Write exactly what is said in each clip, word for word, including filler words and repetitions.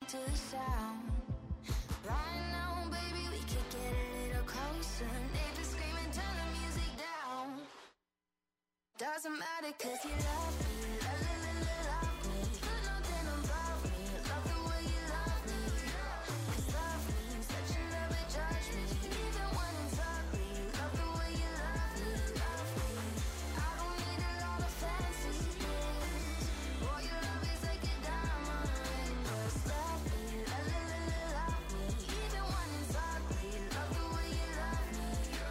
to the sound. Right now, baby, we could get a little closer. Neighbors screaming, turn the music down. Doesn't matter, cause you love me. Love, love, love, love, love me. Put nothing above me. Love the way you love me. Cause love means that you never judge me. Even when it's ugly. Love the way you love me. Love me. I don't need a lot of fancy things. All your love is like a diamond ring. Just love me. Love, love, love, love, love me. Even when it's ugly. Love the way you love me.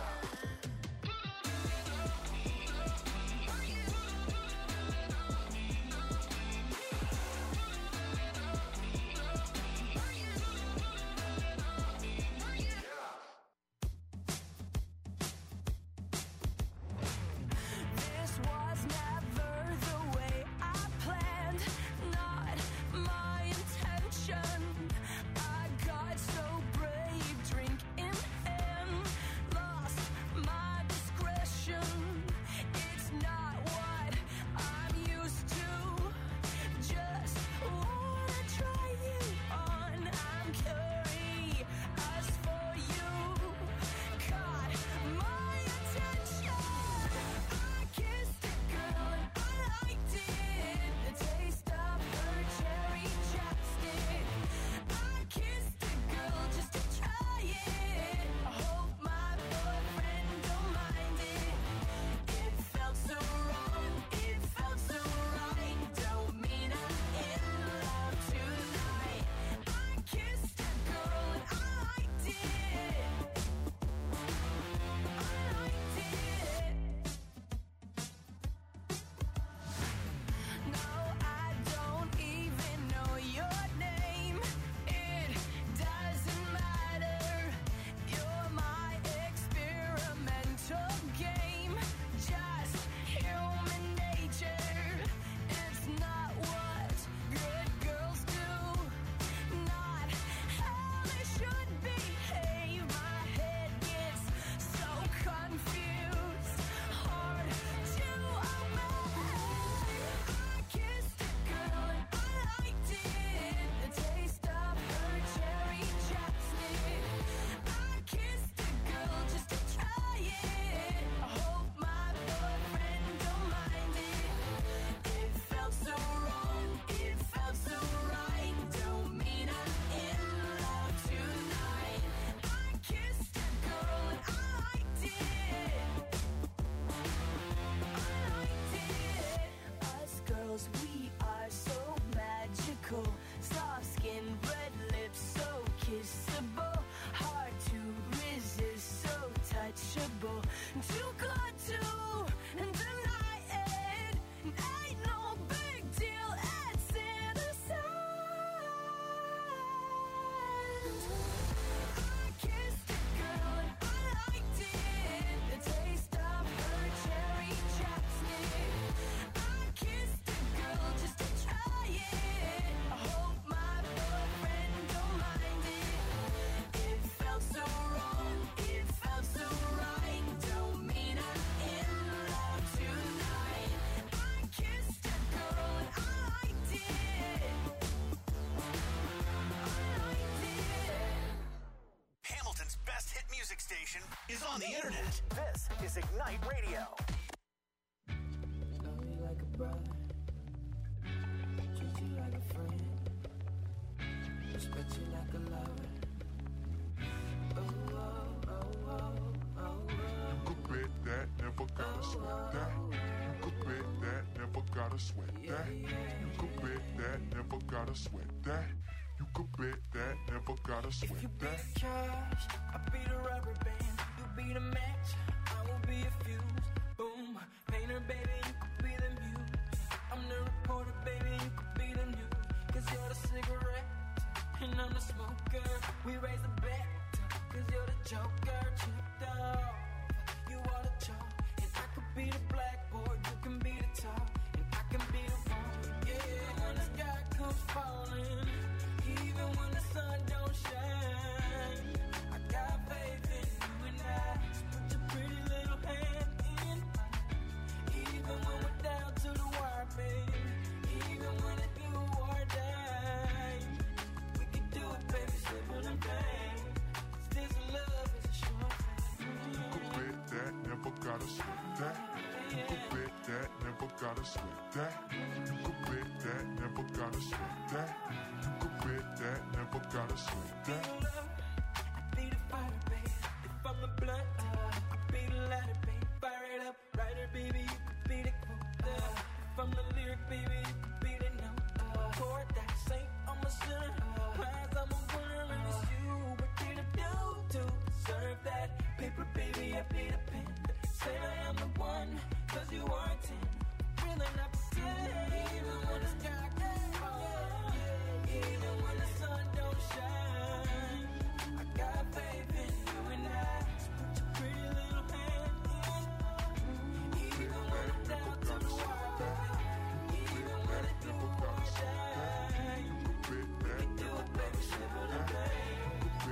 This was never the way I planned, not my intention. I got so brave, drink in hand, lost my discretion. It's not what I'm used to. Just wanna try you on. I'm curious for you. Caught my attention. I kissed a girl and I liked it. The taste of her cherry chapstick. I kissed a girl just to try it. I hope my boyfriend don't mind it. It felt so wrong, it felt so right. Don't mean I'm in love tonight. I kissed a girl and I liked it. I liked it. No, I don't even know your name. It doesn't matter. You're my experimental game. Just human nature. It's not what good girls do. Not how they should behave. My head gets so confused. Hard to obey. I kissed a girl and I liked it. The taste of her cherry chapstick. I kissed a girl just to try it. I hope my boyfriend don't mind it. It felt so wrong, it felt so right. Don't mean I'm in love tonight. I kissed a girl and I liked it. I liked it. Us girls, we are so magical. Soft skin, red lips, so kissable. Hard to resist, so touchable. Too good to deny it. Ain't no big deal, it's innocent. I kissed a girl and I liked it. The taste of her cherry chapstick. I kissed a girl just to try it. I hope my boyfriend don't mind it. It felt so wrong, it felt so right. Don't mean I'm in love tonight. I kissed a girl and I liked it. I liked it. Hamilton's best hit music station is on the internet. This is Ignite Radio. Love you like a brother, treat you like a friend, respect you like a lover. Oh, oh, oh, oh, oh, You could bet that, never gotta sweat that. You could bet that, never gotta sweat that. You could bet that, never gotta sweat that. You could bet that, never gotta If you sweat be that. the cash, I'll be the rubber band. You be the match, I will be a fuse. Boom, painter, baby, you could be the muse. I'm the reporter, baby, you could be the news. Cause you're the cigarette, and I'm the smoker. We raise the bet, cause you're the joker. Chipped off, you are the chalk. And I could be the blackboard, you can be the top. And I can be the one, yeah. When the sky comes falling, even when the sun don't shine, I got faith in you and I. So put your pretty little hand in mine. Even when we're down to the wire, baby. Even when it's you or die, we that. You could bet that, never gotta sweat that. You could bet that, never gotta sweat that. I be the fire, baby. If I'm the blunt, I be the lighter, baby. Fire it up, writer, baby. You could be the quote. If I'm the lyric, baby, you could be the note. Chord that saint, I'm a sinner. Prize, I'm a winner, and it's you. What did I do to deserve that? Paper, baby, I be the pen. Say I am the one, cause you are ten. Really not pretend, even when the sky gets hard. Even when the sun don't shine. I got faith in you and I. So put your pretty little hand in. Even when I'm down to the wire. Even when I do or die. We can do it, baby, simple and plain.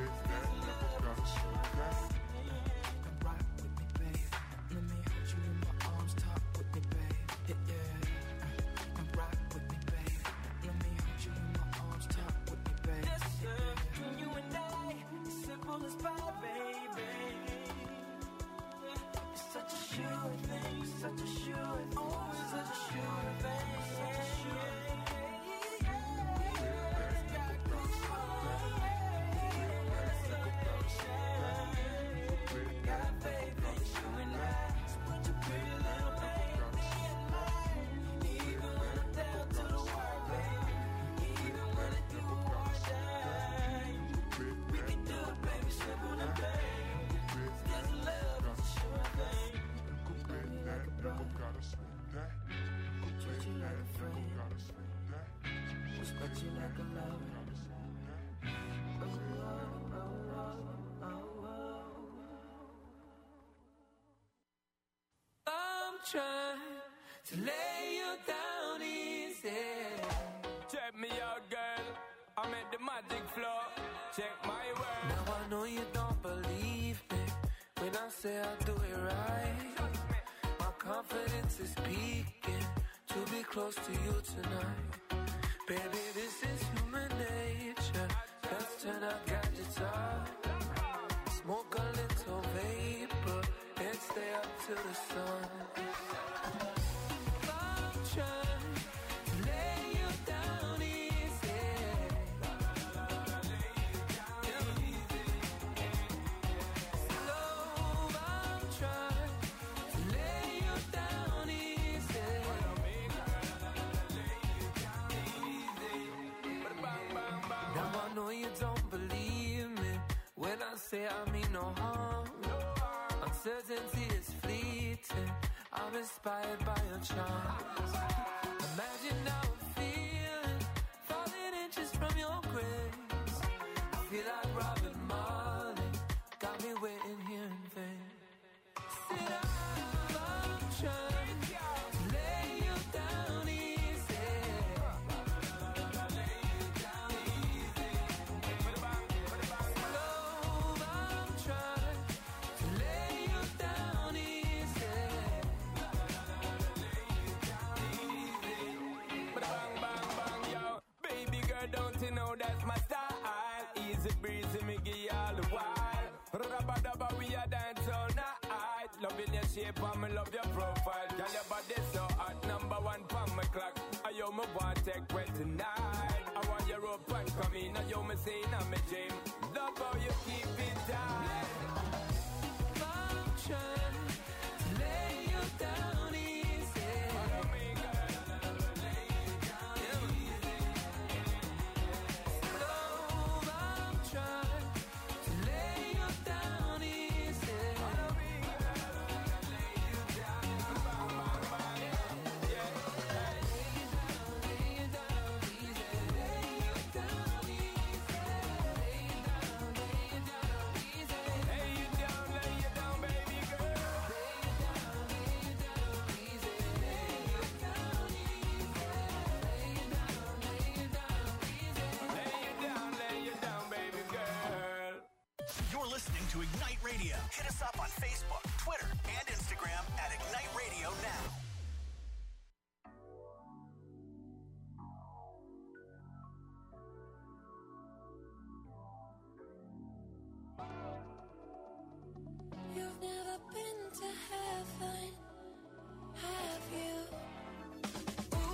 Rock with me, babe. Let me hold you in my arms, talk with me, babe. Yeah, yeah. And rock with me, babe. Let me hold you in my arms, talk with me, babe. Yes, sir. You and I, simple as pie, baby. It's such a sure thing, such a sure thing, always such a sure thing, such a sure thing. Trying to lay you down easy. Check me out, girl. I'm at the magic floor. Check my work. Now I know you don't believe me when I say I do it right. My confidence is peaking to be close to you tonight. Baby, this is human nature. Let's turn our gadgets off. Smoke a little vapor and stay up till the sun. Say I mean no harm. Uncertainty is fleeting. I'm inspired by your charms. Imagine how I'm feeling, falling inches from your grace. I feel like Robin Marley, got me waiting here in vain. Sit up, I'm trying to lay you down easy. Don't you know that's my style? Easy breezy, me give you all the while. Rabba-dabba, we a dance all night. Loving your shape and me love your profile. Girl, your body so hot, number one from my clock. I yo me want take wet tonight. I want your rope and come in. I yo me say in my dream. Love how you keep it tight. I'm trying to lay you down easy. Follow me, girl. Listening to Ignite Radio. Hit us up on Facebook, Twitter, and Instagram at Ignite Radio Now. You've never been to heaven, have you?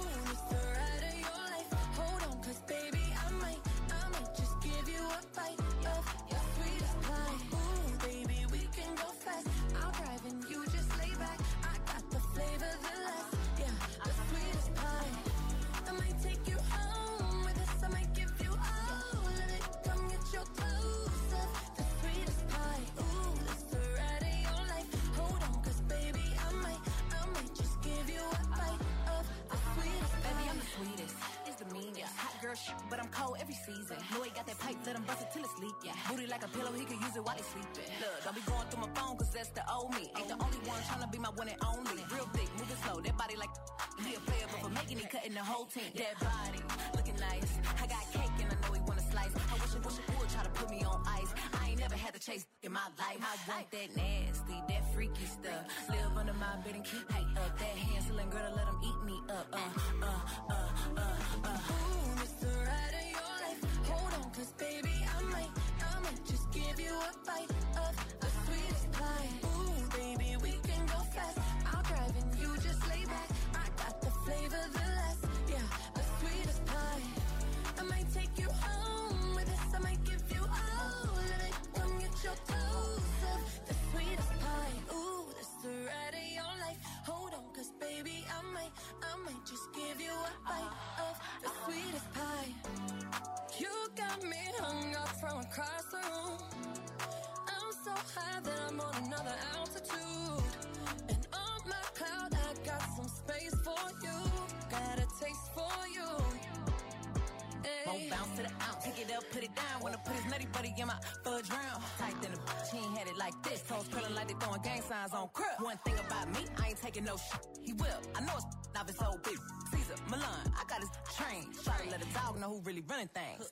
season. Know he got that pipe, let him bust it till it's leak, yeah. Booty like a pillow, he can use it while he sleeping. Look, don't be going through my phone, cause that's the old me. Ain't the only one tryna be my one and only. Real thick, moving slow, that body like he a player, but for making it, cutting the whole team. That body, looking nice. I got cake and I know he wanna slice. I wish I wish I would try to put me on ice. I ain't never had to chase in my life. I want that nasty, that freaky stuff. Live under my bed and keep me up. That Hansel and Gretel, let him eat me up. Uh, uh, uh, uh, uh. Ooh, it's the ride of your life. Hold on, cause baby, I might, I might just give you a bite of the sweetest pie. Ooh, baby, we can go fast. I'll drive and you just lay back. I got the flavor, the last, yeah, the sweetest pie. I might take you home with us. I might give you all of it. Come get your dose of the sweetest pie. Ooh, this the ride of your life. Hold on, cause baby, I might, I might just give you a bite of the sweetest pie. You got me hung up from across the room. I'm so high that I'm on another altitude. And on my cloud, I got some space for you. Got a taste for you. Won't bounce to the ounce, pick it up, put it down. Wanna put his nutty buddy in my fudge round. Tight than a bitch, he ain't had it like this. Toes curling like they throwing gang signs on crib. One thing about me, I ain't taking no shit. He will, I know it's not his old bitch. Caesar, Milan, I got his train. Try to let a dog know who really running things.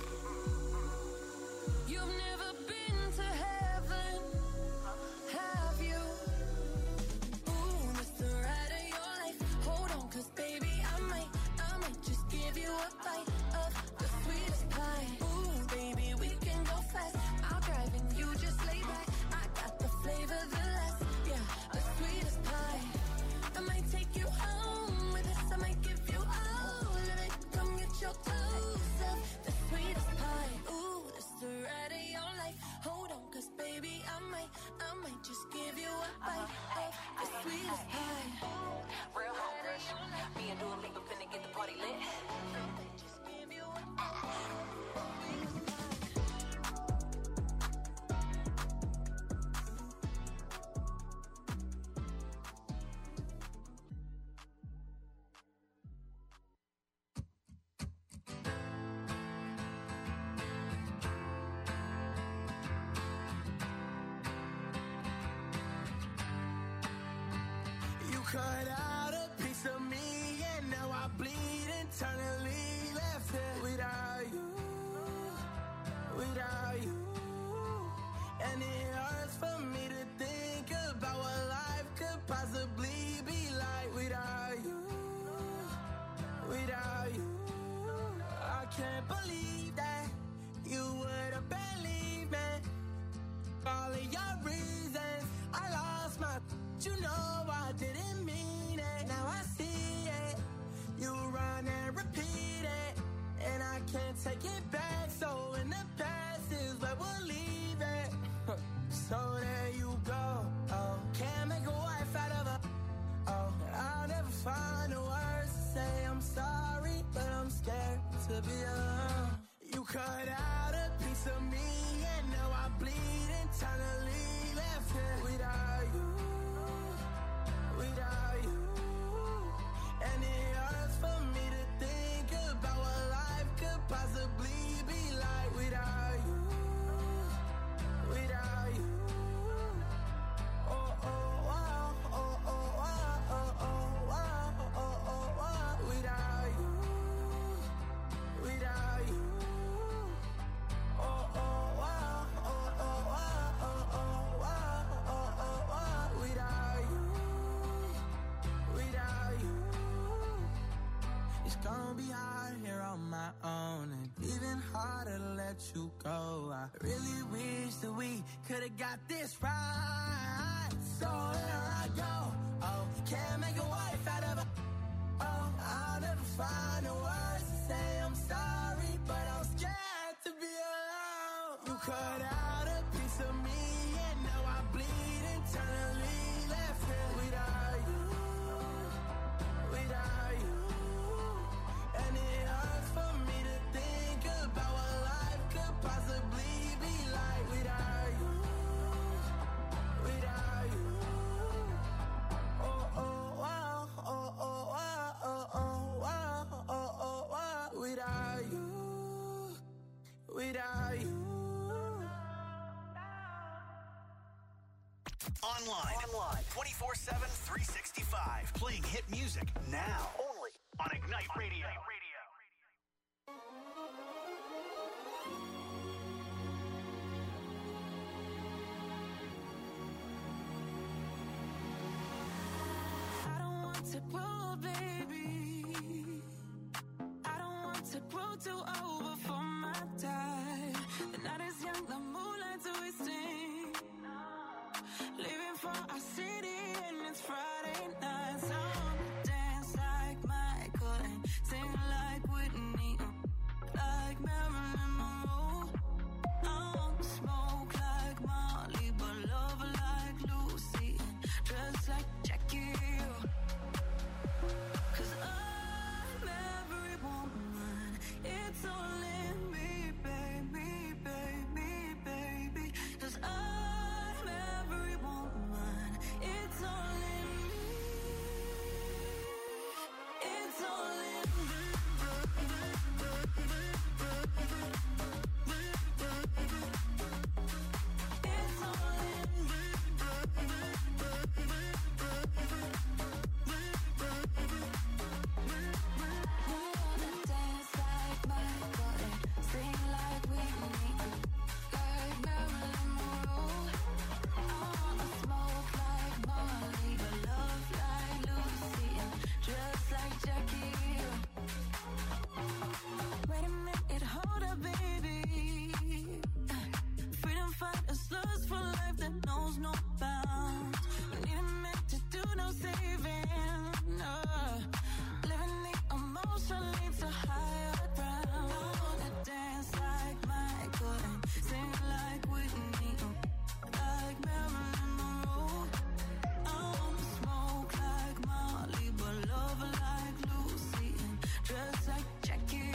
You've never been to heaven, have you? Ooh, this the ride of your life. Hold on, cause baby, I might, I might just give you a bite of the sweetest pie. Ooh, baby, we can go fast. I'll drive and you just lay back. I got the flavor, the last, yeah, the sweetest pie. I might take you home with us. I might give you all of it. Come get your dose of the sweetest pie. Ooh, this the ride of your life. Hold on, cause baby, I might, I might just give you a bite of the sweetest pie. Real home rush. Me and Dua Lipa finna get the party lit. Just give you a bite of the sweetest pie. You cut out a piece of me, and now I bleed internally. Left it without you, without you. And it hurts for me to think about what life could possibly be like without you, without you. I can't believe that you would have believed me. All of your reasons, I lost my. You know I didn't mean it. Now I see it. You run and repeat it, and I can't take it back. So in the past is where we'll leave it. So there you go. Oh, can't make a wife out of her. Oh, I'll never find the words to say I'm sorry, but I'm scared to be alone. You cut out a piece of me, and now I bleed internally. Left it without you, without you. And it hurts for me to think about what life could possibly be like without you, without you. Oh, oh, wow, oh, oh, wow, oh, oh, wow, oh, oh, wow, without you, without you. Oh, oh, wow, oh, oh, wow, oh, oh, wow, oh, oh, wow, without you, without you. It's gonna be hard here on my own, and even harder to let you go. I really wish that we could've got this right. So here I go. Oh, can't make a wife out of her. Oh, I'll never find the words to say I'm sorry, but I'm scared to be alone. You cut out a piece of me, and now I bleed internally. Left it without you, without you. And it hurts for me to think about what life could possibly be like without you, without you. Oh, oh, wow, oh, oh, wow, oh, oh, wow, oh, oh, wow, without you, Online. Online. twenty-four seven, three sixty-five. Playing hit music now. Only on Ignite Radio. I don't want to grow, baby. I don't want to grow too old before my time. The night is young, the moonlight twisting. Living for our city and it's Friday night. So I wanna dance like Michael and sing like Whitney, like Marilyn Monroe. I wanna smoke like Molly, but love like Lucy, and dress like Jackie. Cause I'm every woman, it's all in me, baby, baby, baby. Cause I'm every woman, it's all in me, it's all in me. It's all in me. We wanna dance like Michael and sing like Whitney, like Marilyn Monroe. I wanna smoke like Molly, but love like Lucy, and dress like Jackie. Wait a minute, hold up, baby. Freedom fighters, lust for life that knows no bounds. We need a minute to do no saving. Uh, living the emotion leads to higher ground. I wanna dance like Michael and sing like Whitney, like Marilyn Monroe. I wanna smoke like Molly, but love like Lucy, and dress like Jackie.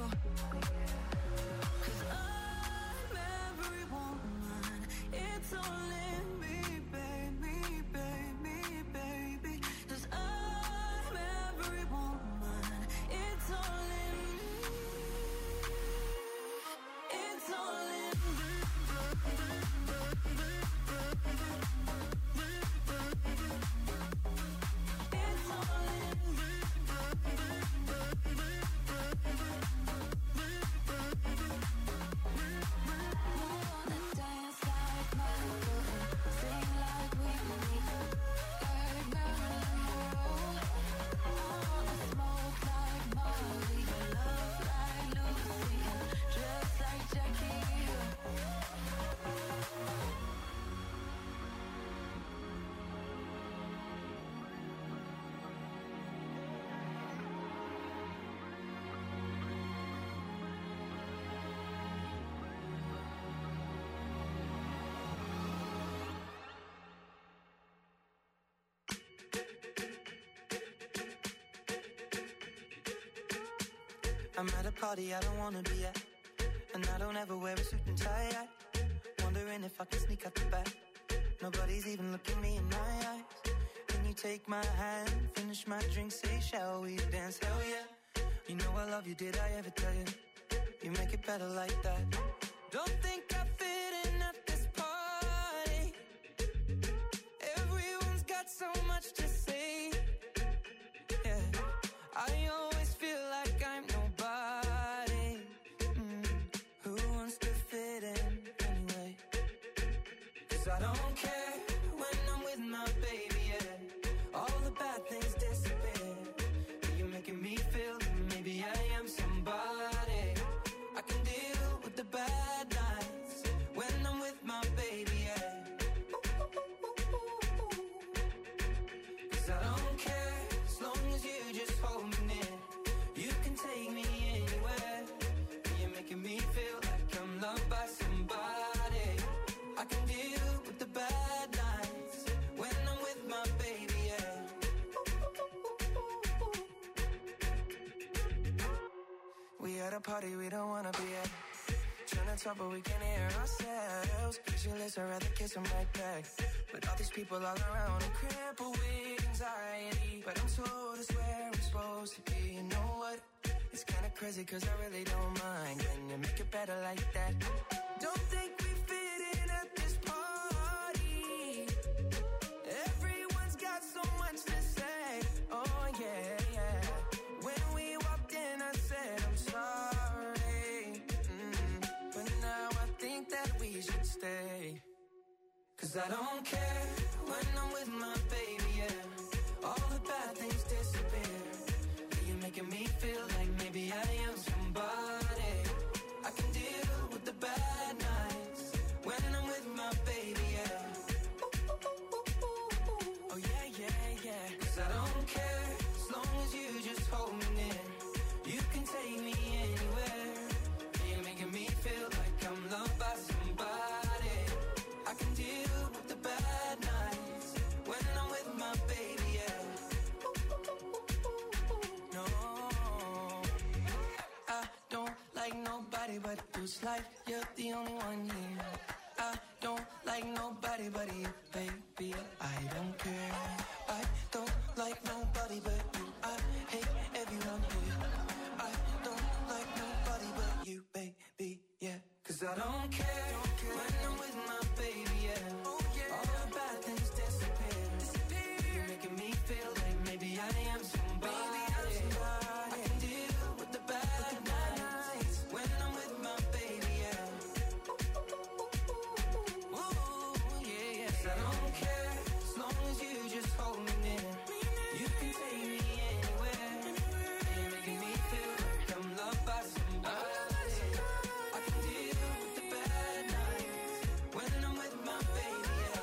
Cause I'm every woman, it's all in me, baby, baby, baby. Cause I'm every woman, it's all in me, it's all in me. It's all in me. We wanna dance like Michael and sing like Whitney, like Marilyn Monroe. I wanna smoke like Molly, but love like Lucy, and dress like Jackie. I'm at a party I don't wanna be at, and I don't ever wear a suit and tie. I wondering if I can sneak out the back. Nobody's even looking me in my eyes. Can you take my hand, finish my drink, say shall we dance? Hell yeah. You know I love you, did I ever tell you? You make it better like that. Don't think I fit in at this party. Everyone's got so much to say. Yeah, I always feel like I'm nobody. Mm, who wants to fit in anyway? Cause I don't care when I'm with my baby, yeah. All the bad things disappear. You're making me feel that maybe I am somebody. I can deal with the bad nights when I'm with my baby, yeah. Cause I don't care as long as you just hold me near. You can take me anywhere. You're making me feel like I'm loved by somebody. I can deal with the bad nights when I'm with my baby, yeah. We at a party we don't wanna be at. Trying to talk but we can't hear ourselves. Pictureless, I'd rather kiss them right back. With all these people all around, I'm crippled with anxiety. But I'm told it's where I'm supposed to be. You know what? It's kinda crazy cause I really don't mind. Can you make it better like that? Don't think we fit in at this party. should stay. Cause I don't care when I'm with my baby, yeah. All the bad things disappear. You're making me feel like maybe I am somebody. I can deal with the bad nights when I'm with my baby, yeah. Oh yeah, yeah, yeah. Cause I don't care as long as you just hold me near. You can take me anywhere. You're making me feel like I'm loved by somebody. I can deal with the bad nights when I'm with my baby, yeah. No, I don't like nobody but you. It's like you're the only one here. I don't like nobody but you, baby. I don't care. I don't like nobody but you. I hate everyone here. I don't like nobody but you, baby, yeah. Cause I don't care, when I'm with my baby, yeah. Oh, yeah. All the bad things disappear. disappear. You're making me feel like maybe I am somebody. Maybe I'm somebody. I can deal with the bad, with the bad nights when I'm with my baby, yeah. Ooh, yeah, yeah. Cause I don't care as long as you just hold me near. You can take me anywhere. You're making me feel like I'm loved by somebody. I can deal with the bad nights when I'm with my baby, yeah.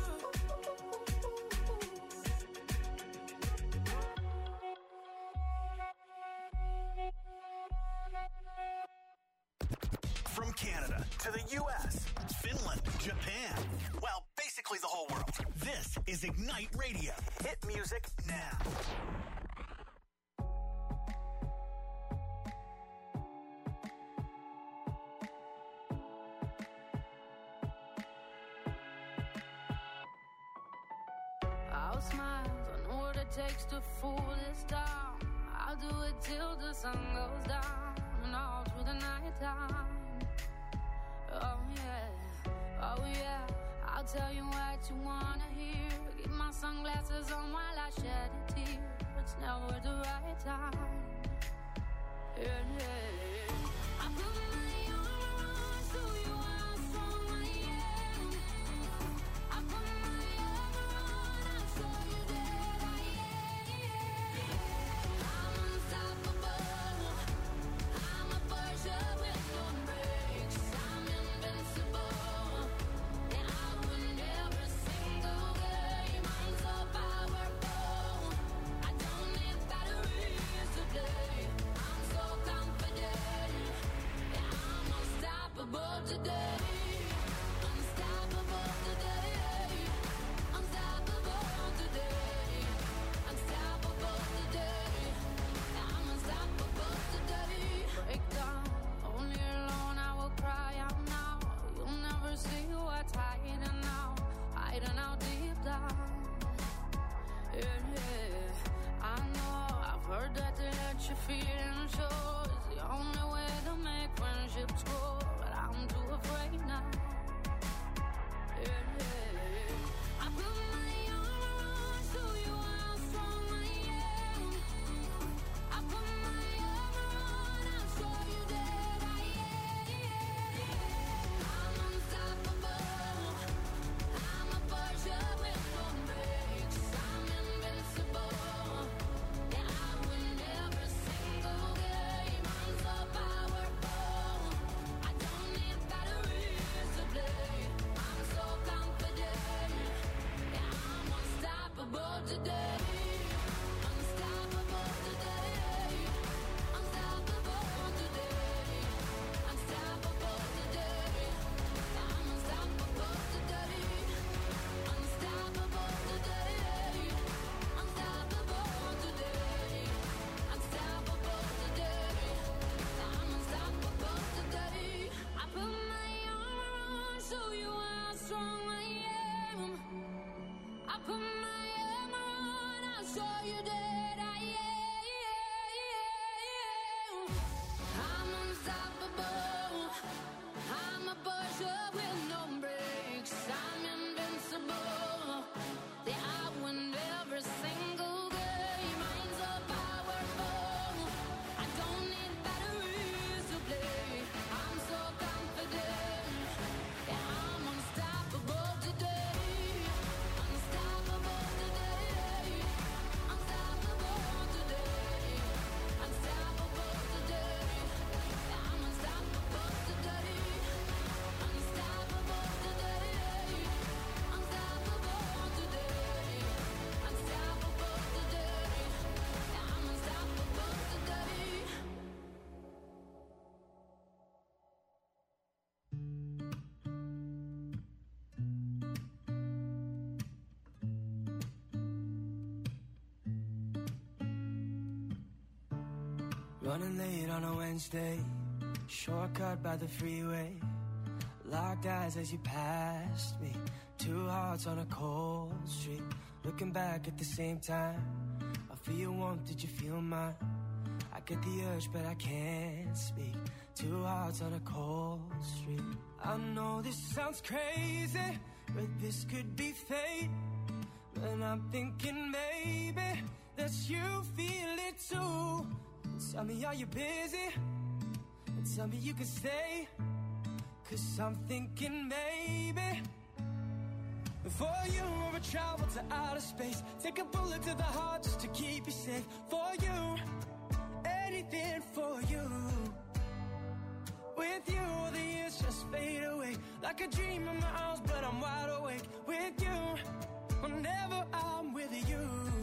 From Canada to the U S, Finland, Japan. Well, basically the whole world. This is Ignite Radio. Hit music now. I'll smile, I know what it takes to fool this town. I'll do it till the sun goes down and all through the night time. Oh yeah, oh yeah, I'll tell you what you wanna hear. Keep my sunglasses on while I shed a tear. It's never the right time. Yeah, yeah. I put my armor on, show you how strong I am. I put my armor on, I'll show you that I am. I'm unstoppable. I'm a Persia with no brakes. I'm invincible. And I win every single game. I'm so powerful. I don't need batteries to play. I'm so confident. Yeah, I'm unstoppable today. Unstoppable today. Unstoppable today. Unstoppable today. Yeah, I'm unstoppable today. Break down, only alone I will cry out now. You'll never see what's hiding now, hiding out deep down. Yeah, yeah. I know, I've heard that they let you feel and show. It's the only way to make friendships grow, but I'm too afraid now. Yeah, yeah. I put my armor on, show you how strong I am. I put my armor on, I'll show you that I am. I'm unstoppable. I'm a Persia with no brakes. I'm invincible. Yeah, I win every single game. I'm so powerful. I don't need batteries to play. I'm so confident. Yeah, I'm unstoppable today. Unstoppable today. Unstoppable today. Unstoppable today. I'm unstoppable today. Unstoppable today. Unstoppable today. Unstoppable today. I'm unstoppable today. I put my armor on, show you how strong I am. I put my armor on, I'll show you that I am. I'm unstoppable. I'm a Persia with no brakes. I'm invincible. Yeah, I win every single game. I'm so powerful. I don't need batteries to play. I'm so confident. Yeah, Running late on a Wednesday, shortcut by the freeway. Locked eyes as you passed me. Two hearts on a cold street. Looking back at the same time. I feel your warmth, did you feel mine? I get the urge, but I can't speak. Two hearts on a cold street. I know this sounds crazy, but this could be fate. And I'm thinking maybe that you feel it too. Tell me, are you busy? Tell me you can stay. Cause I'm thinking maybe for you I would travel to outer space. Take a bullet to the heart just to keep you safe. For you, anything for you. With you, all the years just fade away. Like a dream in my arms, but I'm wide awake. With you, whenever I'm with you.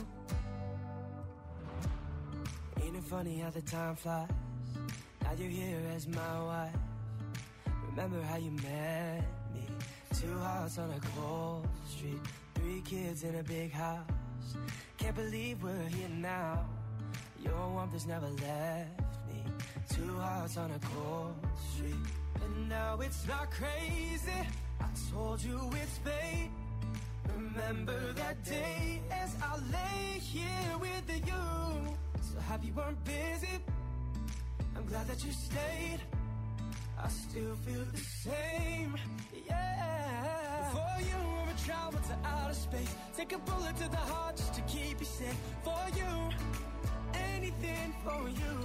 Ain't it funny how the time flies? Now you're here as my wife. Remember how you met me? Two hearts on a cold street. Three kids in a big house. Can't believe we're here now. Your warmth has never left me. Two hearts on a cold street. And now it's not crazy. I told you it's fate. Remember that day as I lay here with you. So happy you weren't busy. I'm glad that you stayed. I still feel the same, yeah. For you, I would travel to outer space. Take a bullet to the heart just to keep you safe. For you, anything for you.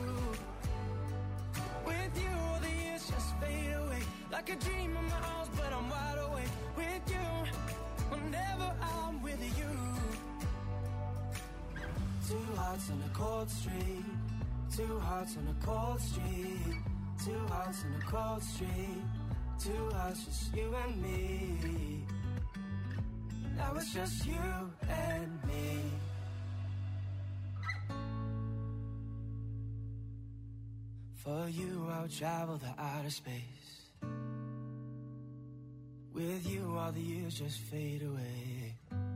With you, all the years just fade away. Like a dream in my arms, but I'm wide awake. With you, whenever I'm with you. Two hearts on a cold street. Two hearts on a cold street. Two hearts on a cold street. Two hearts, just you and me. Now it's just you and me. For you, I'll travel the outer space. With you, all the years just fade away.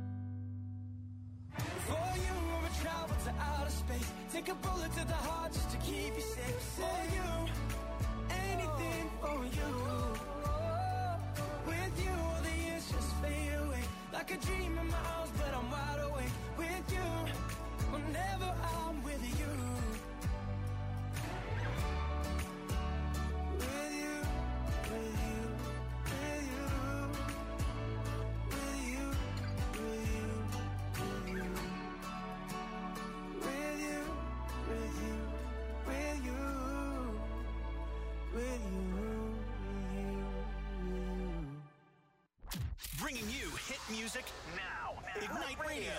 For you, I would travel to outer space. Take a bullet to the heart just to keep you safe. For you, anything for you. With you, all the years just fade away. Like a dream in my arms, but I'm wide awake. With you, whenever I'm with you. With you, with you, with you. With you, with you, with you. With you, with you, with you. With you, with you, with you. Bringing you hit music now. Ignite Radio.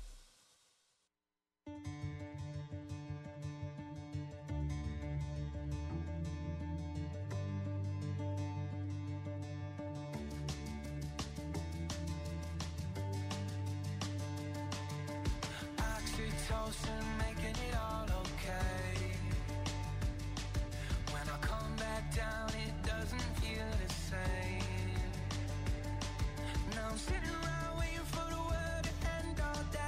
Oxytocin, making it all okay. When I come back down, it doesn't feel the same. Now I'm sitting around waiting for the world to end all that.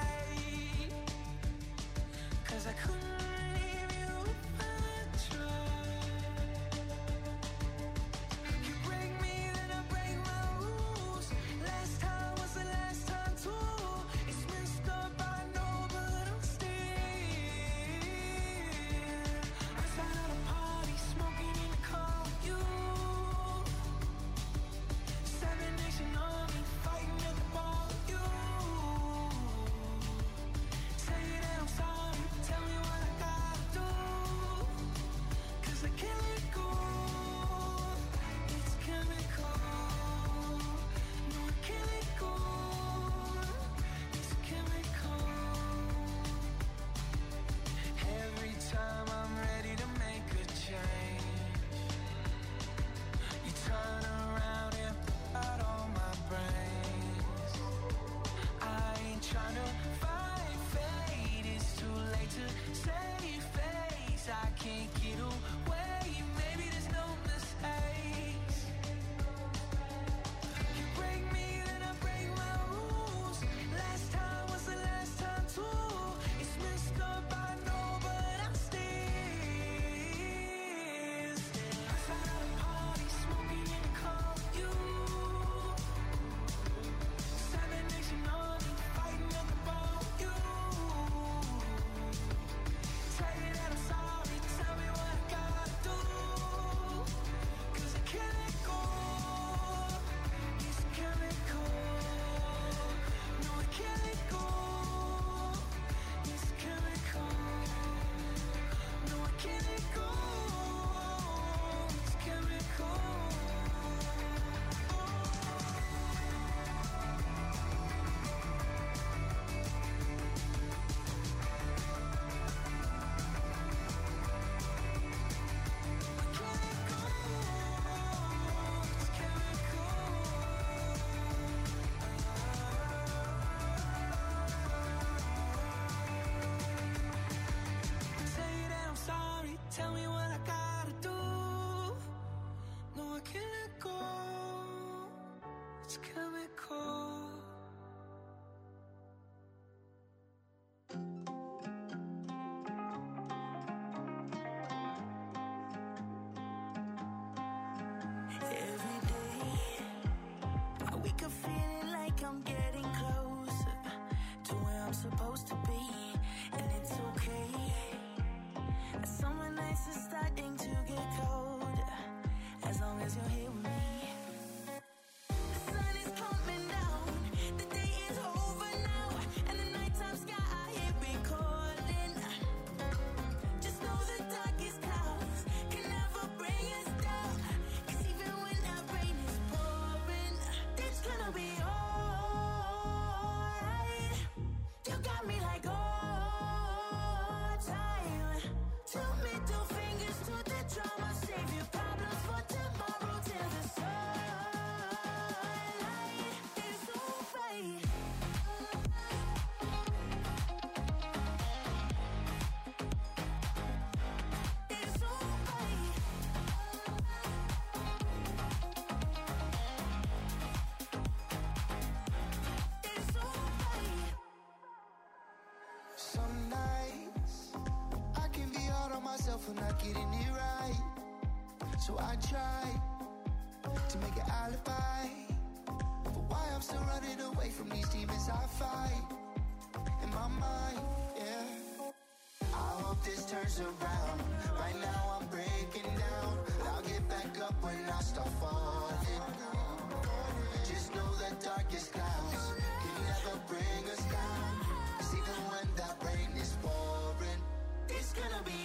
myself for not getting it right. So I try to make an alibi for why I'm still running away from these demons I fight in my mind, yeah. I hope this turns around. Right now I'm breaking down. I'll get back up when I start falling. Just know the darkest clouds can never bring us down. 'Cause even when that rain is pouring, it's gonna be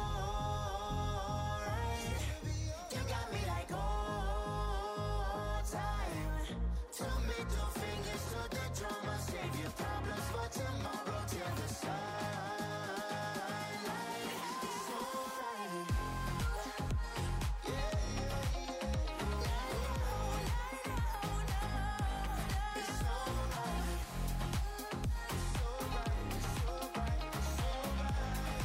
alright. You got me like all time. Two middle fingers to the drama. Save your problems for tomorrow till the sunlight. It's alright. Yeah, yeah, yeah. It's alright. It's alright. It's alright. It's alright.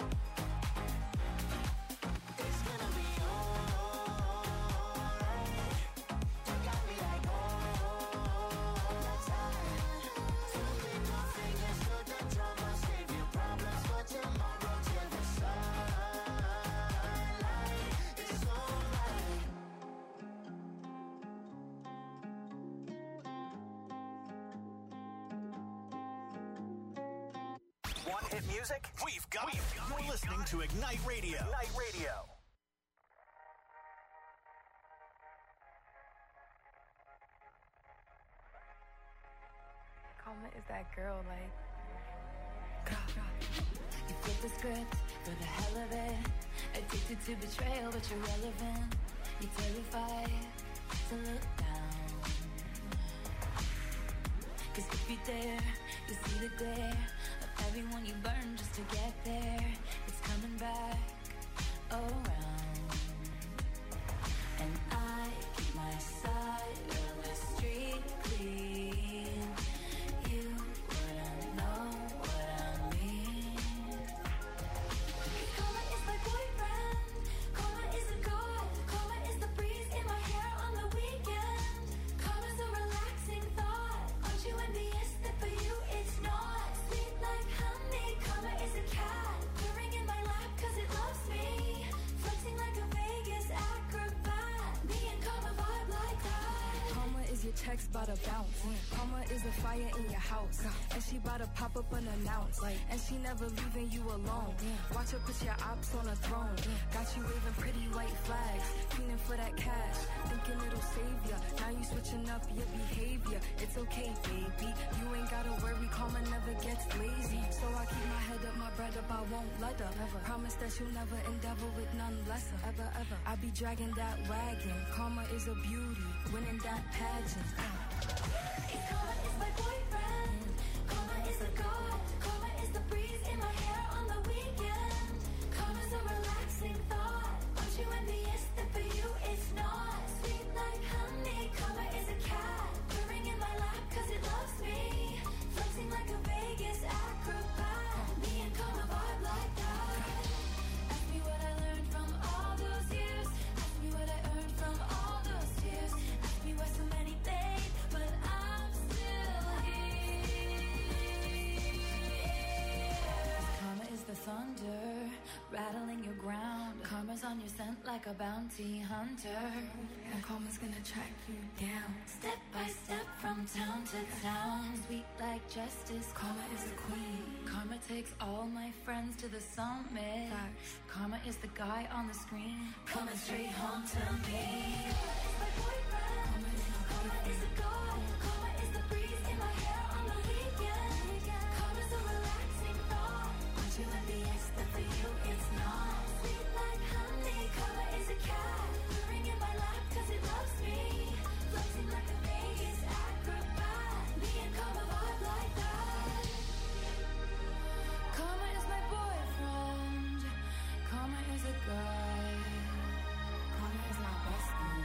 It's gonna be alright. You got me like all the time. Two middle fingers to the drama. Save your problems for tomorrow till the sunlight. It's alright. Want hit music? We've got it. You're listening to Ignite Radio. Ignite Radio. Karma is that girl, like. You flip the script for the hell of it. Addicted to betrayal, but you're relevant. You're terrified to look down. 'Cause if you dare, you see the glare of everyone you burn just to get there. It's coming back around. And I keep my side of the street clean. You wouldn't know what I mean. Karma is my boyfriend. Karma is a god. Karma is the breeze in my hair on the weekend. Karma's a relaxing thought. Aren't you envious that for you it's not? Sweet like honey. Karma is a cat. Purring in my lap 'cause it loves me. Flexing like a Vegas acrobat. Me and Karma vibe like that. Karma is your text bout to bounce. Karma is a fire in your house. And she bout to pop up unannounced. And she never leaving you alone. Watch her put your ops on a throne. Got you waving pretty white flags. Feeling for that cash. Thinking it'll save ya. Now you switching up your behavior. It's okay, baby. You ain't gotta worry. Karma never gets lazy. So I keep my head up, my bread up. I won't let her. Never. Promise that you'll never endeavor with none lesser. Ever, ever. I be dragging that wagon. Karma is a beauty. Winning that pageant. Karma is my boyfriend. Karma is a god. Karma is the breeze in my hair on the weekend. Karma's a relaxing thought. Aren't you envious that for you it's not? Sweet like honey. Karma is a cat. Purring in my lap 'cause it loves me. Flexing like a Vegas acrobat. Me and Karma vibe like that. Ask me what I learned from all those years. Ask me what I earned from all those tears. Ask me why so many fade, but I'm still here. Karma is the thunder, rattling your ground. Karma's on your scent like a bounty hunter. And karma's gonna track you down. Step by step from town to town. Sweet like justice. Karma is a queen. Karma takes all my friends to the summit. Facts. Karma is the guy on the screen. Coming straight home to me. Karma is my boyfriend. Karma is a god. Karma is the breeze in my hair on the weekend. Karma's a relaxing thought. Aren't you envious that for you it's not? Sweet like honey. Karma is a cat. Purring in my lap 'cause it loves me. Flexing like a Vegas acrobat. Me and Karma vibe like that. Karma is my boyfriend. Karma is a guy. Karma is my bestie.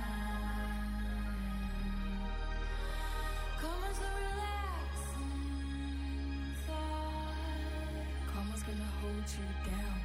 Karma's a relaxing thought. Karma's gonna hold you down.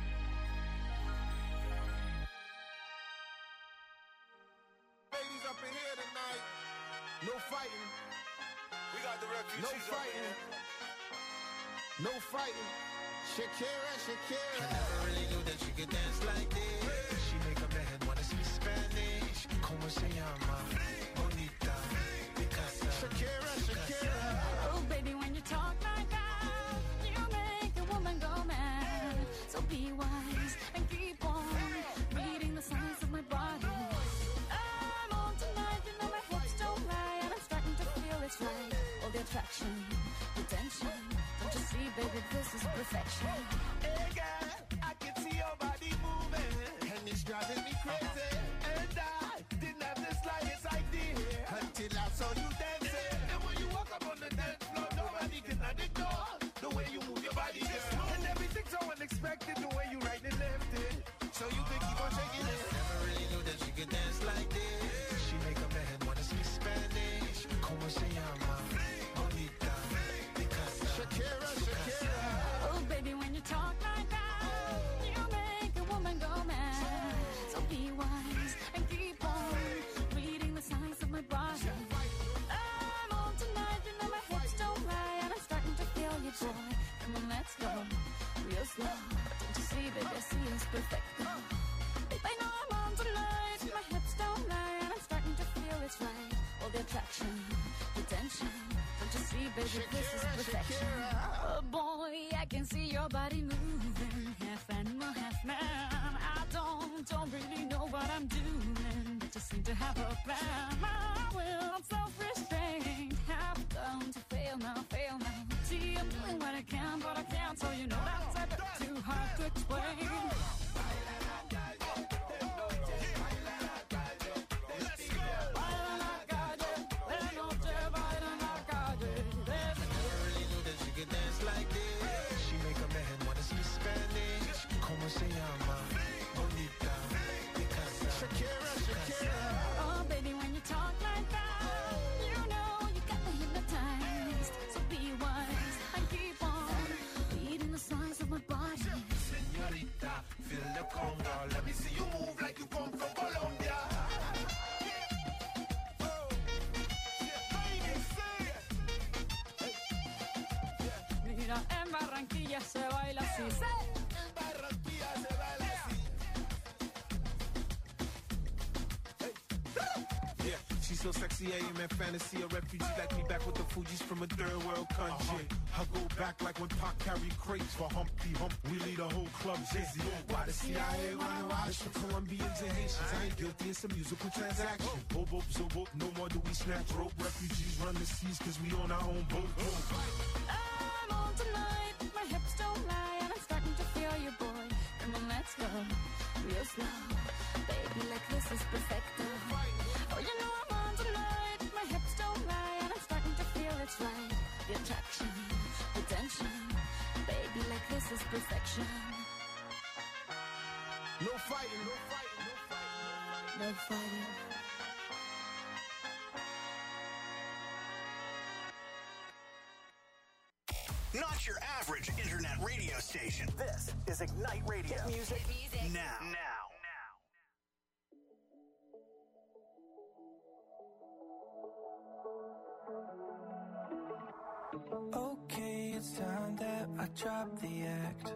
Ladies up in here tonight. No fighting. We got the refugees No up in fighting. here. No fighting. Shakira, Shakira. I never really knew that she could dance like this. She make a man wanna speak Spanish. Como se llama? Bonita, Picasa. Shakira, Shakira. Oh, baby, when you talk like that, you make a woman go mad. So be wise and keep on reading the signs of my body. I'm on tonight, you know my hips don't lie, and I'm starting to feel it's right. All the attraction, the tension. Don't you see, baby, this is perfection. Hey, girl, I can see your body moving, And it's driving me crazy. and I didn't have the slightest idea Until I saw you dancing. And when you walk up on the dance floor, nobody can ignore the way you move your body, girl. And everything's so unexpected, the way you right and left it. So you could keep on shaking it. Never really knew that she could dance like this. She make a man wanna speak Spanish. Como se llama? Bonita, Picasa. Shakira, Shakira. Oh, baby, when you talk like that, you make a woman go mad. So be wise and keep on reading the signs of my body. I'm on tonight, you know my hips don't lie, and I'm starting to feel you, boy. Come on, let's go real slow. Don't you see, baby, I see it's perfect. Babe, I know I'm on tonight, my hips don't lie, and I'm starting to feel it's right. All the attraction, the tension. Don't you see, baby, this is perfection. Oh boy, I can see your body moving, half animal, half man. I don't, don't really know what I'm doing, but just seem to have a plan. My will, I'm self-restrained, have done to fail now, fail now. See, I'm doing what I can, but I can't, so you know that's a bit too hard to explain. Dance like this. She make a man wanna speak Spanish. Como se llama? Bonita, Picasa. Shakira, Shakira. Oh, baby, when you talk like that, you know you got me hypnotized. So be wise and keep on reading the signs of my body. Señorita, feel the conga. Let me see you move like you come from Colombia. Mira, en Barranquilla se baila así. Yeah, she's so sexy, I am in fantasy. A refugee like me back with the Fugees from a third world country. I go back like when Pac carried crates for Humpty Hump. We lead a whole club dizzy. Why the C I A wanna watch for Colombians and Haitians? I ain't guilty, it's a musical transaction. Boop, boop, so boop, no more do we snatch rope. Refugees run the seas cause we on our own boat. I'm on tonight, my hips don't lie, and I'm starting to feel you, boy. Come on, let's go real slow. Baby, like this is perfecto. Oh, you know I'm on tonight, my hips don't lie, and I'm starting to feel it's right. The attraction, the tension. Baby, like this is perfection. No fighting, no fighting, no fighting. No fighting. Not your average internet radio station. This is Ignite Radio. Hit music now. Now. Okay, it's time that I drop the act.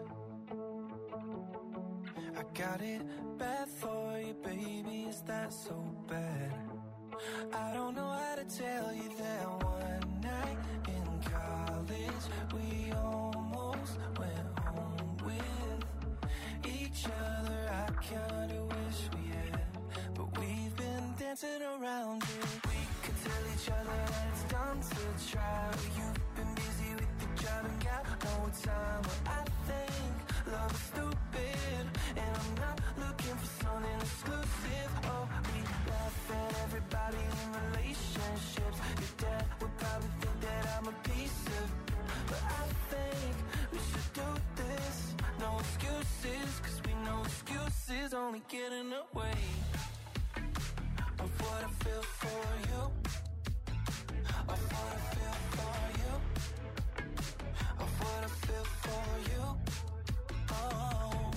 I got it bad for you, baby, is that so bad? I don't know how to tell you that one night in college we almost went home with each other. I kinda wish we had, but we've been dancing around it. We could tell each other that it's time to try. You've been busy with the job and got no time. But I think love is stupid, and I'm not looking for something exclusive. Oh, we laugh at everybody in relationships. Your dad would probably think that I'm a piece of, but I think we should do this. No excuses, cause we know excuses only get in the way of what I feel for you, of what I feel for you, of what I feel for you. Oh,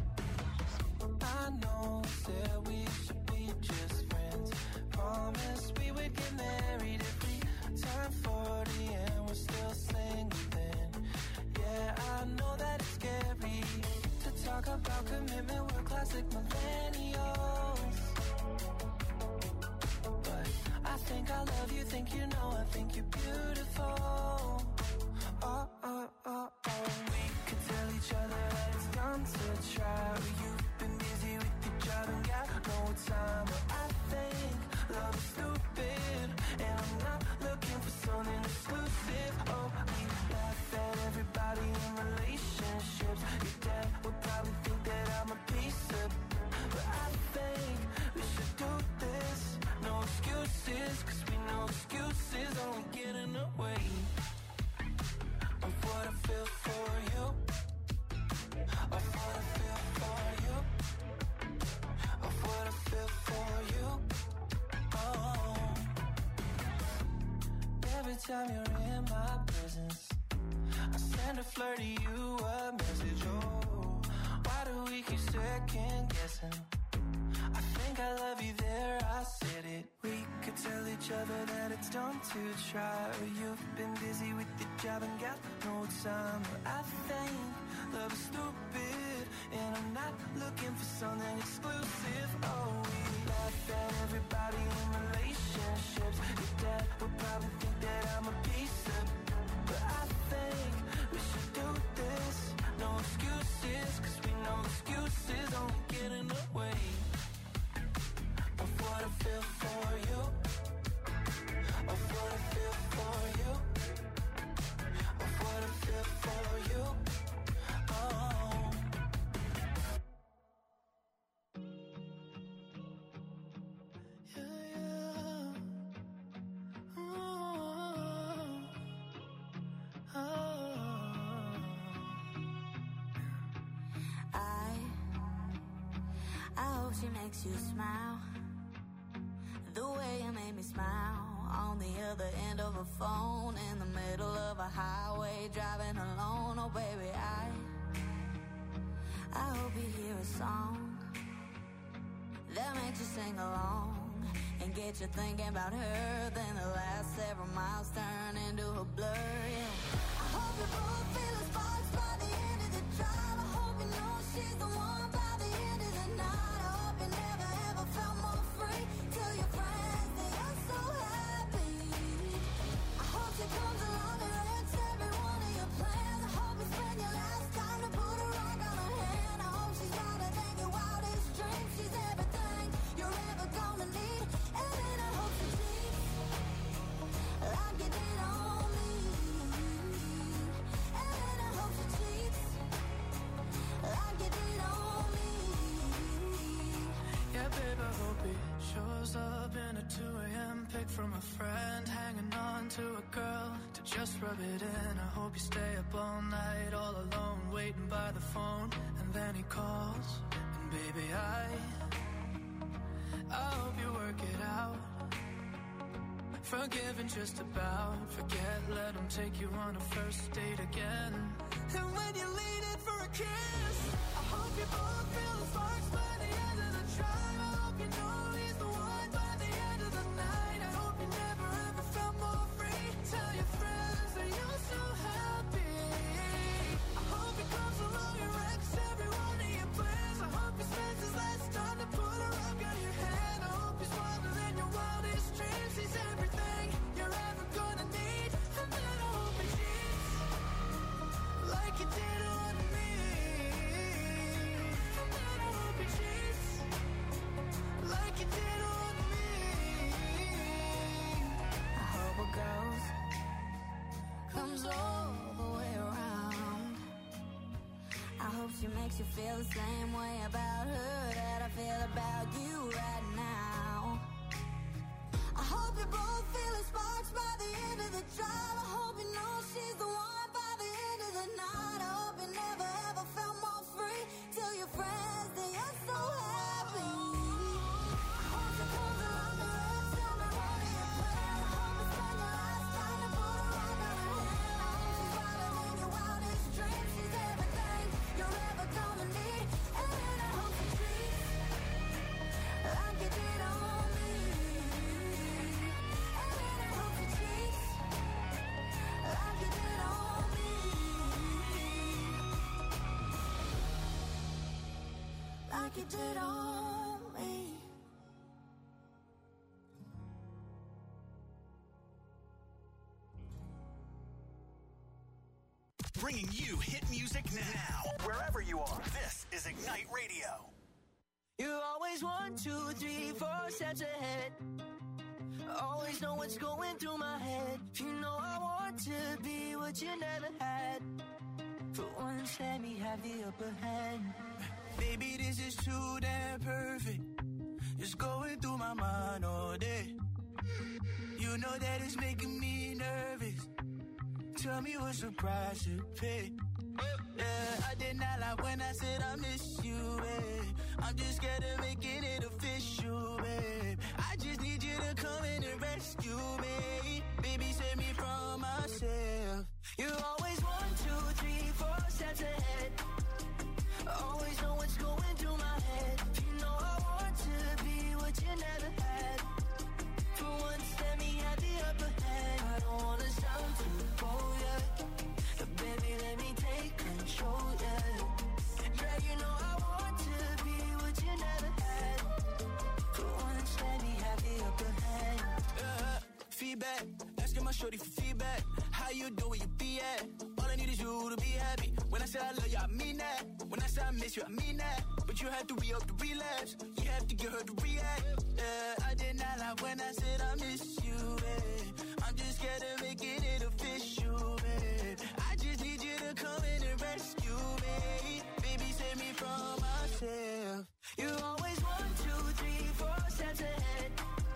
I know that we should be just friends. Promise we would get married every time forty and we're still single then. Yeah, I know that it's scary. think I love you, think you know I think you're beautiful. Oh, oh, oh, oh. We could tell each other that it's dumb to try, but you've been busy with your job and got no time. But I think love is stupid, and I'm not looking for something exclusive. Oh, we laugh at everybody in relationships. Your dad would probably think that I'm a piece of, but I think we should do this. No excuses, cause we know excuses only get in the way of what I feel for you, of what I feel for you, of what I feel for you. Oh, every time you're in my presence, I send a flirty you a message. Oh, why do we keep second guessing? I think I love you there, I said it. We could tell each other that it's dumb to try, but you've been busy with your job and got no time. But I think love is stupid, and I'm not looking for something exclusive. Oh, we laugh at everybody in relationships. Your dad would probably think that I'm a piece of, but I think we should do this. No excuses, cause we know excuses only get in the way of what I feel for you, of what I feel for you, of what I feel for you. Oh, yeah, yeah. Oh, oh. I, I hope she makes you smile the way you made me smile on the other end of a phone in the middle of a highway driving alone. Oh baby, I I hope you hear a song that makes you sing along and get you thinking about her. Then the last several miles turn into a blur. Yeah. I hope you both feel the sparks by the end of the drive. I hope you know she's the one by the end of the night. I hope you never ever felt more free. Tell your friends that you're so happy. I hope she comes along and wrecks every one of your plans. I hope you spend your last time to put a rock on her hand. I hope she's louder than your wildest dreams. She's everything you're ever gonna need. And then I hope she cheats like you did on me. And then I hope she cheats like you did on me. Yeah, babe, I hope he shows up in a two a.m. pic from a friend, hanging on to a girl to just rub it in. I hope you stay up all night, all alone, waiting by the phone, and then he calls, and baby, I I hope you work it out. Forgive and just about forget, let him take you on a first date again. And when you lean in for a kiss, I hope you both feel the sparks by the end of the drive. I hope you know he's the one by the end of the night. I hope you never ever felt more free. Tell your friends that you're so happy. I hope he comes along and wrecks every one of your plans. I hope he spends his last time to put a rock on your hand. I hope he's wilder than your wildest dreams. He's everything you're ever gonna need. And then I hope he cheats like you did on me. And then I hope he cheats like you did on me. I hope it goes, comes all the way around. I hope she makes you feel the same way about her that I feel about you right now. I hope you both feel the sparks by the end of the drive. I hope you know she's the one by the end of the night. I hope you never ever felt more free. Tell your friends that you're so happy. I hope she comes along and wrecks every one of your plans. I hope you spend your last time to put a rock on her hand. I hope she's wilder than your wildest dreams. She's everything you're ever gonna need. And then I hope she treats like you did on me. And then I hope she treats like you did on me. Like you did on me. bringing you hit music now. Wherever you are, this is Ignite Radio. You're always one, two, three, four steps ahead. Always know what's going through my head. You know I want to be what you never had. For once, let me have the upper hand. Baby, this is too damn perfect. It's going through my mind all day. You know that it's making me nervous. Tell me what's the price to pay. Yeah, I did not lie when I said I miss you, babe. I'm just scared of making it official, babe. I just need you to come in and rescue me. Baby, save me from myself. You're always one, two, three, four steps ahead. Always know what's going through my head. You know I want to be what you never had. For once, let me have the upper hand. I don't wanna sound too bold, yeah. But baby, let me take control, yeah. Yeah, you know I want to be what you never had. For once, let me have the upper hand. Yeah, feedback, asking my shorty for feedback. How you doing, you be at? All I need is you to be happy. When I say I love you, I mean that. When I say I miss you, I mean that. But you have to re-up the relapse. You have to get her to react. Yeah, I did not lie when I said I miss you, babe. I'm just scared of making it official, babe. I just need you to come in and rescue me. Baby, save me from myself. You're always one, two, three, four steps ahead.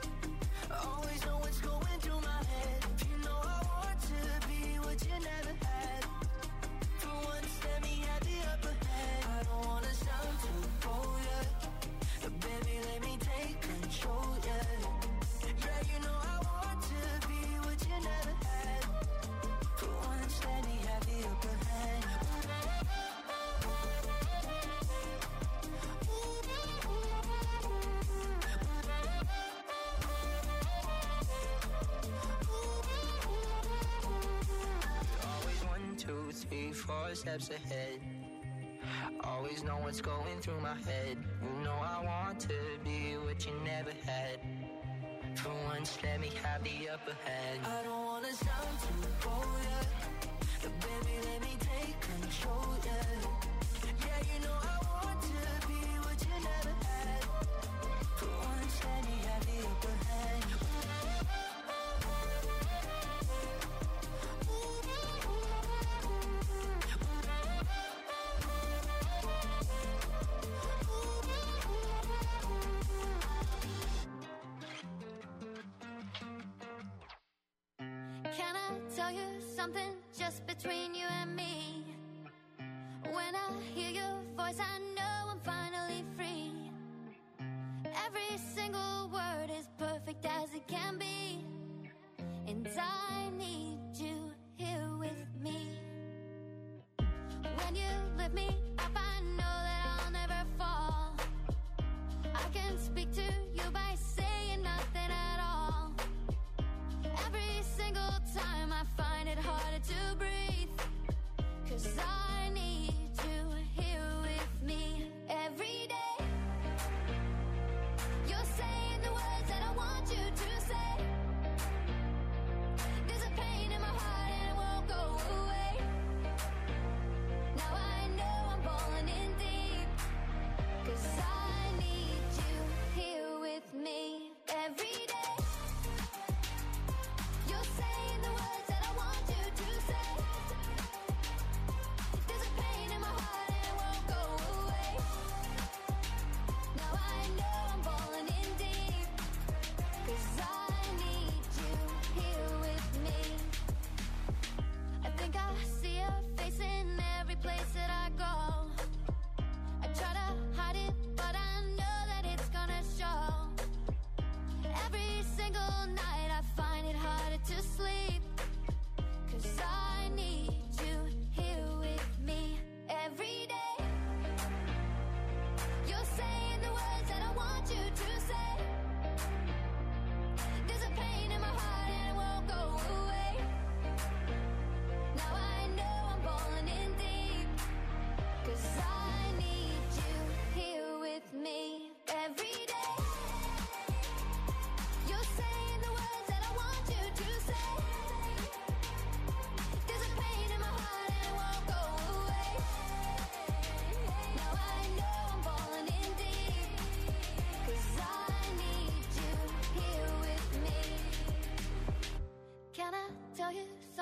Always know what's going through my head. You know I want to be what you never had. For once, let me have the upper hand. I don't wanna sound too bold, yeah. But baby, let me take control, yeah. Yeah, you know I want to be what you never had. For once, let me have the upper hand. Always one, two, three, four steps ahead. Always know what's going through my head. You know I want to be what you never had. For once, let me have the upper hand. I don't wanna sound too bold, yeah. But baby, let me take control, yeah. Yeah, you know I want to be what you never had. For once, let me have the upper hand. Can I tell you something just between you and me? When I hear your voice, I know I'm finally free. Every single word is perfect as it can be. And I need you here with me. When you lift me up, I know that I'll never fall. I can speak to you by saying nothing at all. Every single time I find it harder to breathe. 'Cause I need you here with me every day. You're saying the words that I want you to say. There's a pain in my heart and it won't go away. Now I know I'm falling in deep. 'Cause I need you here with me every day. You're saying the words that I want you to say.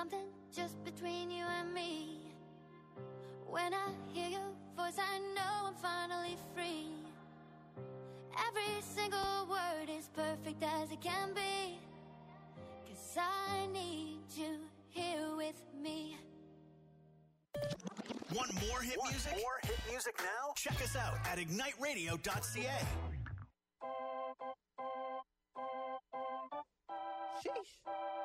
something just between you and me. When I hear your voice, I know I'm finally free. Every single word is perfect as it can be. 'Cause I need you here with me. Want more hit Want music? more hit music now? Check us out at ignite radio dot c a. Sheesh.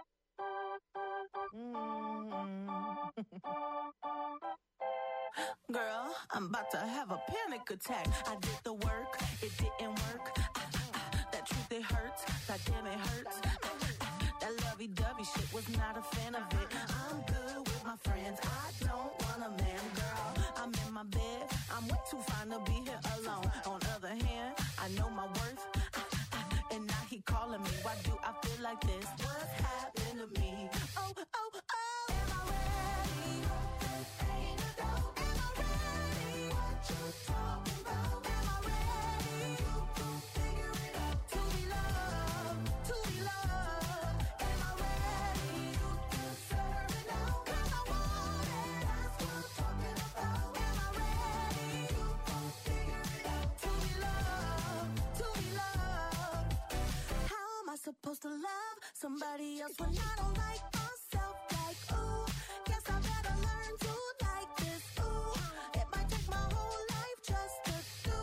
Girl, I'm about to have a panic attack. I did the work, it didn't work. Ah, ah, that truth, it hurts. That damn, it hurts. Ah, ah, that lovey-dovey shit, was not a fan of it. I'm good with my friends. I don't want a man, girl. I'm in my bed. I'm way too fine to be here alone. On the other hand, I know my worth. Ah, ah, and now he calling me. Why do I feel like this? What's happened to me? Oh, oh, oh. Am I ready? Ain't a doubt. Am I ready? What you talking about? Am I ready? You gon' figure it out. To be loved, to be loved. Am I ready? You deserve it now. 'Cause I want it. That's what I'm talking about. Am I ready? You gon' figure it out. To be loved, to be loved. How am I supposed to love somebody else when I don't like myself? Like, ooh, guess I better learn to like this. Ooh, it might take my whole life just to do.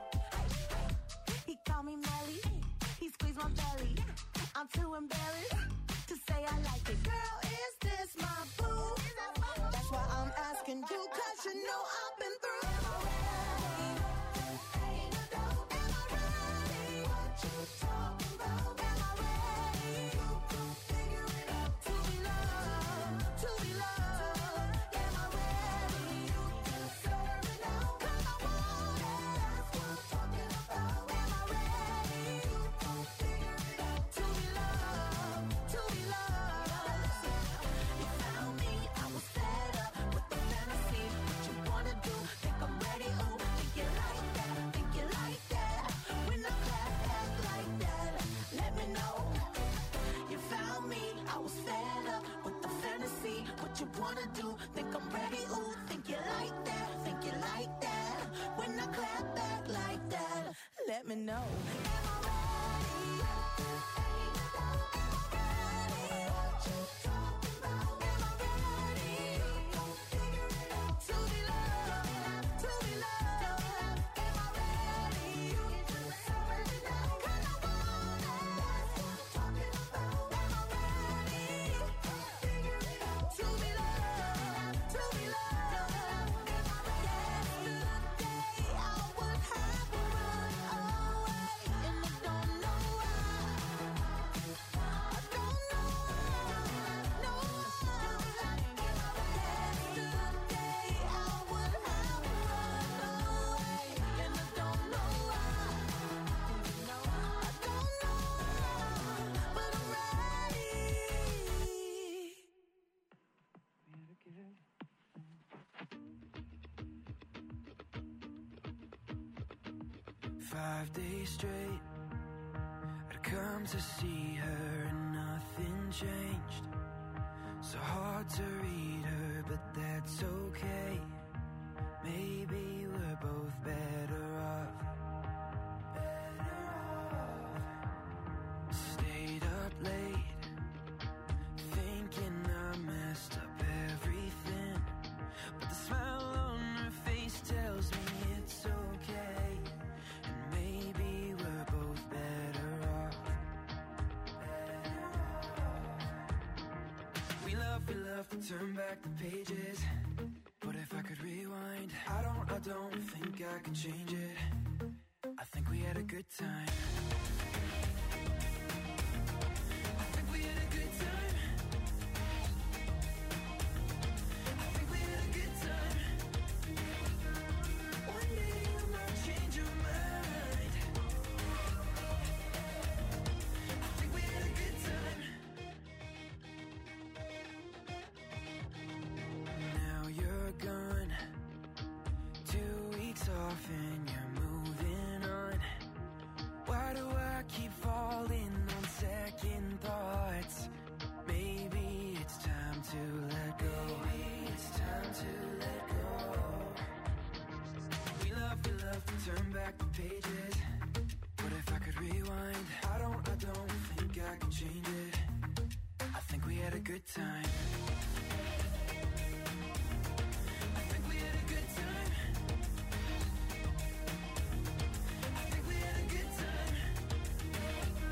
He called me Melly, he squeezed my belly. I'm too embarrassed to say I like it. Girl, is this my boo? That's why I'm asking you, 'cause you know I've been through. Am I ready? Ain't a doubt. Am I ready? What you talking about? Am I ready? You gon' figure it out. To be loved, to be loved. Am I ready? You deserve it now. 'Cause I want it. That's what I'm talking about. Am I ready? You gon' figure it out. To be loved, to be loved. You found me, I was fed up with the fantasy. What you wanna do? Think I'm ready? Ooh, think you like that? Think you like that? When I clap back like that, let me know. You found me, I was fed up with the fantasy. What you wanna do? Think I'm ready? Ooh, think you like that? Think you like that? When I clap back like that, let me know. Am I ready? Ain't a doubt. Am I ready? What you talking about? Am I ready? You gon' figure it out. To be loved, to be loved. Am I ready? You deserve it now. 'Cause I want it. That's what I'm talking about. Am I ready? Figure it out. To be loved, to be loved. Am I ready? Yesterday I would have run away, and I don't know why. I don't know why. No. Yesterday I would have run away, and I don't know why. I don't know why, but I'm Five days straight, I'd come to see her and nothing changed. So hard to read her, but that's okay. Maybe we're both better off. Better off. Stayed up late, thinking I messed up everything. But the smile on her face tells me it's okay. And maybe we're both better off. Better off. We love, we love to turn back the pages. But if I could rewind, I don't, I don't think I could change it. I think we had a good time. I think we had a good time. I think we had a good time. One day you might change your mind. I think we had a good time. Now you're gone, two weeks off and you're moving on. Why do I good time.